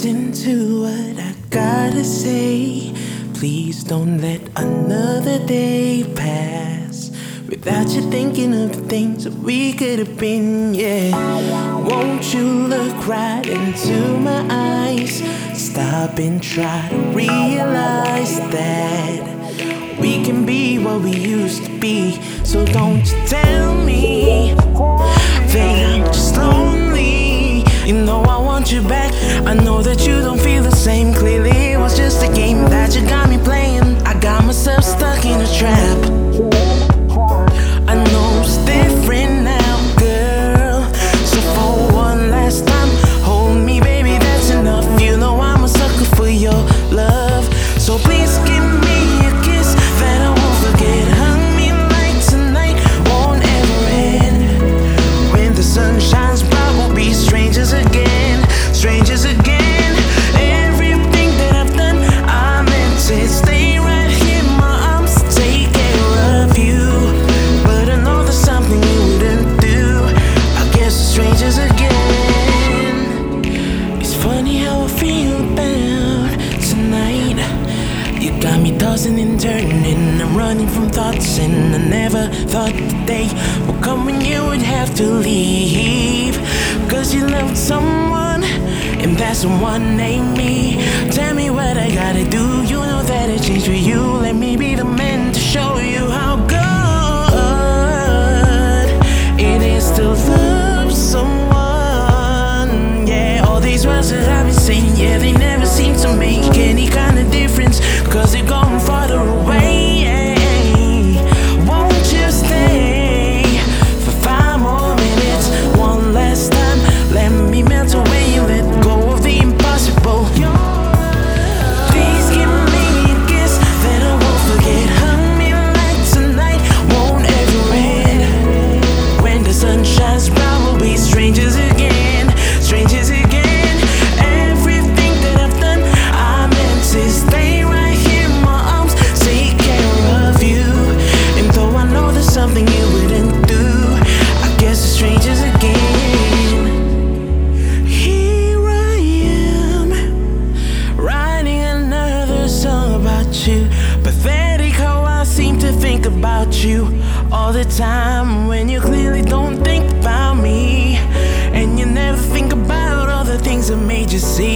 listen to what I gotta say. Please don't let another day pass without you thinking of the things that we could have been, yeah. Won't you look right into my eyes? Stop and try to realize that we can be what we used to be. So don't you tell me that I'm just lonely. You know I want you back. I know that you don't feel the same. Clearly it was just a game that you got me playing. I got myself stuck in a trap. I know it's different now, girl. So for one last time, hold me, baby, that's enough. You know I'm a sucker for your love. So please give me a kiss that I won't forget. Hug me like tonight won't ever end. When the sun shines bright, we'll be strangers again. Strangers again. Everything that I've done, I meant to stay right here in my arms, take care of you. But I know there's something you wouldn't do. I guess strangers again. It's funny how I feel about tonight. You got me tossing and turning. I'm running from thoughts, and I never thought the day would come when you would have to leave. Cause you loved someone, and that someone ain't me. Tell me what I gotta do. You know that I changed for you. Let me be the man to show you how good it is to love someone. Yeah, all these words that I've been saying, yeah, they never seem to make any kind of difference, cause they're going farther away. Won't you stay for 5 more minutes? One last time, let me melt away and let go of the impossible. Please give me a kiss that I won't forget. Hug me like tonight won't ever end. When the sun shines bright, we'll be strangers again. Strangers again. Everything that I've done, I meant to stay right here in my arms, take care of you. And though I know there's something you wouldn't do, I guess it's strangers again. Here I am, writing another song about you. Pathetic how I seem to think about you all the time, when you clearly don't think about me. And you never think about all the things that made you see